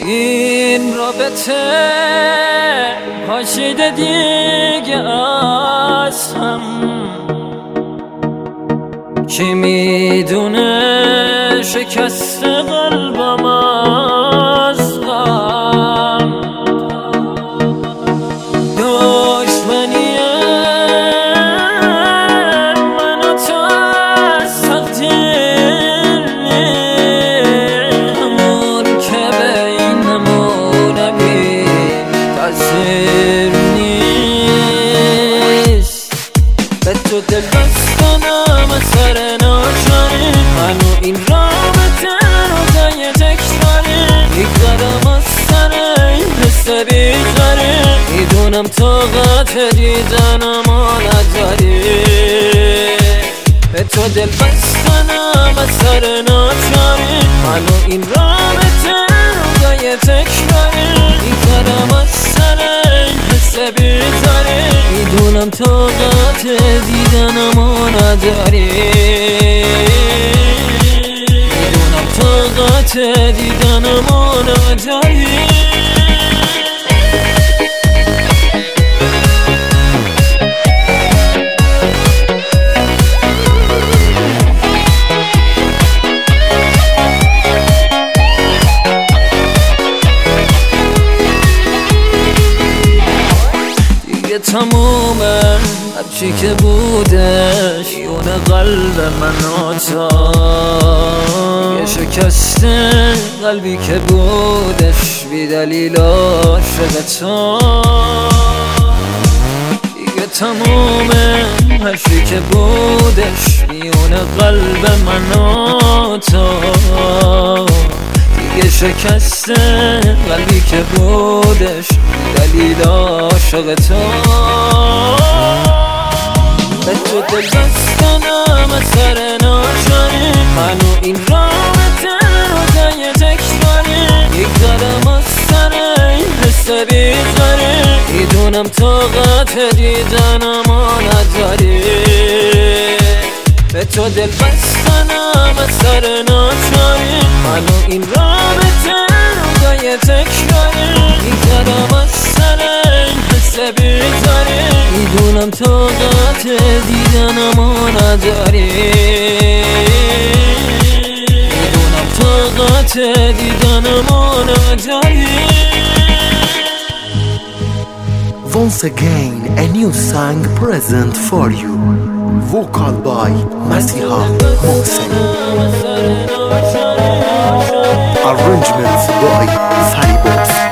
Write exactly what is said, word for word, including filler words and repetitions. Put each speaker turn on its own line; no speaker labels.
این رابطه پاشیده دیگه از هم، کی میدونه شکست قلبم از غم. دشمنی من و تو از تقدیر همون که بینمون بی تأثیر نیست. به تو دل بستنم از سر ناچاری، منو این رابطه رو دایه تکراری، میگذرم از سر این حس بیزاری، میدونم طاقت دیدنمو نداری. به تو دل بستنم از سر ناچاری، منو این رابطه رو دایه تکراری، میگذرم از سر این حس بیزاری، میدونم طاقت دیدنمو نداری. میدونم طاقت دیدنمو نداری. تمومه هرچی که بودش یون قلب من و تو، یه شکسته قلبی که بودش بی دلیل عاشق تو. دیگه تمومه هرچی که بودش یون قلب من و تو، دیگه شکسته قلبی که بودش دلیل عاشق تو. به تو دل بستنم از سر ناچاری، منو این رابطه رو دایه تکراری، میگذرم از سر این حس بیزاری، میدونم طاقت دیدنمو نداری. به تو دل بستنم از سر ناچاری، منو این رابطه رو دایه تکراری، میگذرم از سر این حس بیزاری، میدونم طاقت دیدنمو نداری. میدونم طاقت دیدنمو نداری.
Once again, a new song present for you. Vocal by Masiha Mohsen. Arrangements by Cybox.